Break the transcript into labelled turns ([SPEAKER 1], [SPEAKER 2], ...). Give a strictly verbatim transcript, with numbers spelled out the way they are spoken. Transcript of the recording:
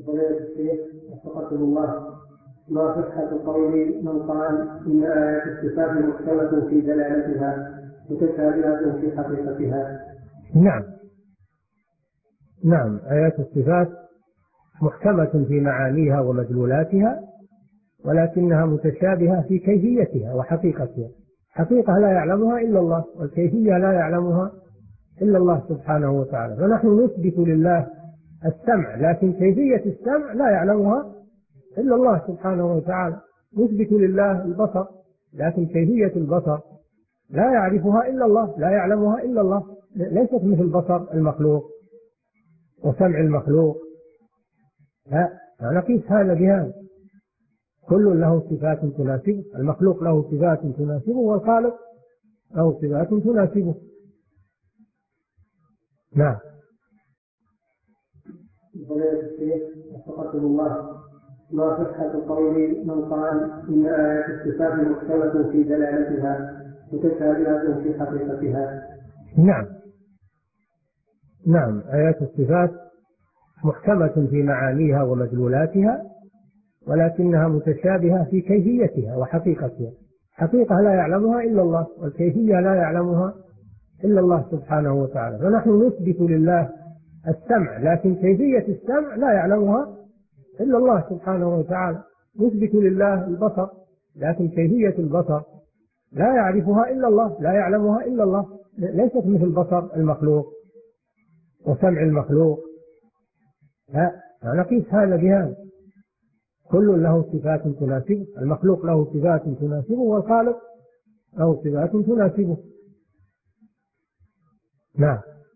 [SPEAKER 1] فضيلة الشيخ وفقكم الله، ما صحة قول من قال إن آيات الصفات مختلفة في دلالتها متشابهة في حقيقتها؟
[SPEAKER 2] نعم نعم آيات الصفات محكمة في معانيها ومدلولاتها، ولكنها متشابهة في كيفيتها وحقيقتها. حقيقة لا يعلمها إلا الله، والكيفية لا يعلمها إلا الله سبحانه وتعالى. فنحن نثبت لله السمع، لكن كيفية السمع لا يعلمها إلا الله سبحانه وتعالى. نثبت لله البصر، لكن كيفية البصر لا يعرفها إلا الله، لا يعلمها إلا الله. ليست مثل بصر المخلوق وسمع المخلوق، لا نقيس هذا بهذا. كل له صفات تناسبه، المخلوق له صفات تناسبه، والخالق له صفات تناسبه. نعم.
[SPEAKER 1] فضيلة الشيخ وفقكم الله، ما صحة قول من قال إن آيات الصفات مختلفة في دلالتها متشابهة في حقيقتها؟
[SPEAKER 2] نعم نعم آيات الصفات محكمة في معانيها ومدلولاتها، ولكنها متشابهة في كيفيتها وحقيقتها. حقيقة لا يعلمها إلا الله، والكيفية لا يعلمها إلا الله سبحانه وتعالى. فنحن نثبت لله السمع، لكن كيفية السمع لا يعلمها إلا الله سبحانه وتعالى. نثبت لله البصر، لكن كيفية البصر لا يعرفها إلا الله، لا يعلمها إلا الله. ليست مثل بصر المخلوق وسمع المخلوق، لا نقيس هذا بهذا. كل له صفات تناسبه، المخلوق له صفات تناسبه، والخالق له صفات تناسبه. نعم.